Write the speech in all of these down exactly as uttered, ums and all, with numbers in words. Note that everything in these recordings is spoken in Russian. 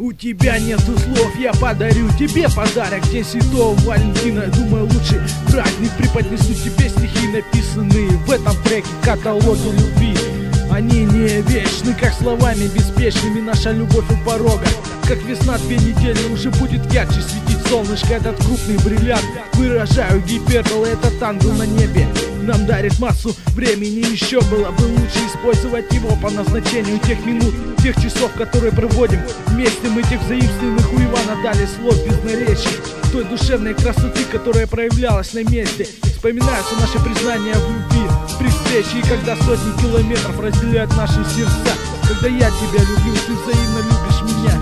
У тебя нету слов, я подарю тебе подарок. День Святого Валентина, думаю, лучший праздник преподнесу тебе стихи, написанные в этом треке, каталоге любви. Они не вечны, как словами беспечными. Наша любовь у порога, как весна две недели, уже будет ярче светить солнышко. Этот крупный бриллиант, выражаю гиперболы, этот ангел на небе нам дарит массу времени. Еще было бы лучше использовать его по назначению тех минут, тех часов, которые проводим вместе. Мы тех заимствованных у Ивана дали слов без наречий, той душевной красоты, которая проявлялась на месте. Вспоминаются наши признания в любви при встрече, и когда сотни километров разделяют наши сердца. Когда я тебя люблю, ты взаимно любишь меня.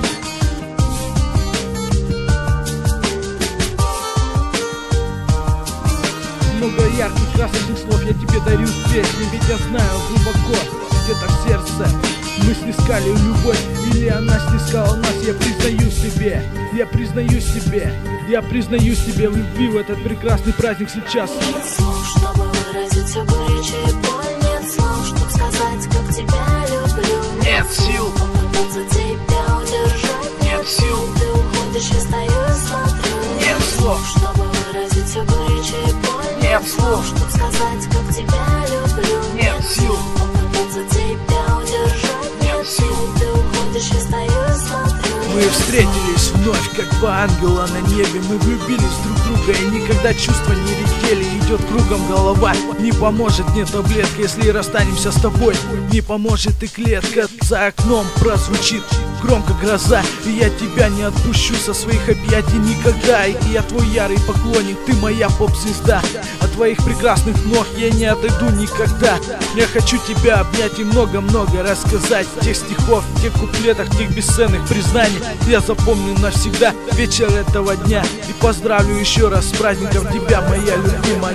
Много ярких, красочных слов я тебе дарю в песне, ведь я знаю глубоко, где-то в сердце мы снискали любовь, или она снискала нас. Я признаюсь тебе, я признаюсь тебе, я признаюсь тебе в любви в этот прекрасный праздник сейчас. Нет слов, чтобы выразить всю горечь и боль. Нет слов, чтобы сказать, как тебя люблю. Нет сил попытаться тебя удержать. Нет сил ты уходишь, я стою и смотрю. Нет слов, чтобы выразить всю горечь и боль. Нет слов, чтобы сказать, как тебя люблю. Нет сил попытаться тебя удержать. Нет сил ты уходишь, я стою и смотрю. Мы встретились вновь, как два ангела на небе. Мы влюбились друг в друга, и никогда чувства не редели. Идет кругом голова, не поможет мне таблетка, если расстанемся с тобой. Не поможет и клетка, за окном прозвучит громко гроза, и я тебя не отпущу со своих объятий никогда. И я твой ярый поклонник, ты моя поп-звезда. От твоих прекрасных ног я не отойду никогда. Я хочу тебя обнять и много-много рассказать. Тех стихов, тех куплетах, тех бесценных признаний я запомню навсегда вечер этого дня. И поздравлю еще раз с праздником тебя, моя любимая.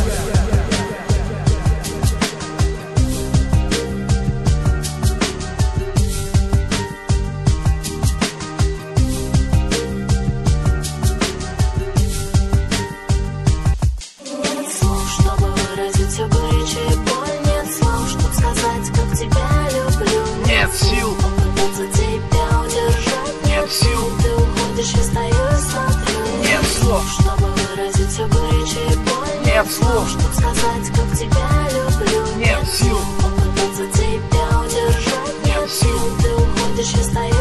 Нет сил попытаться тебя удержать. Нет сил ты уходишь, я стою и смотрю. Нет слов, чтобы выразить всю горечь и боль. Нет слов, чтобы сказать, как тебя люблю. Нет сил попытаться тебя удержать. Нет сил ты уходишь, я стою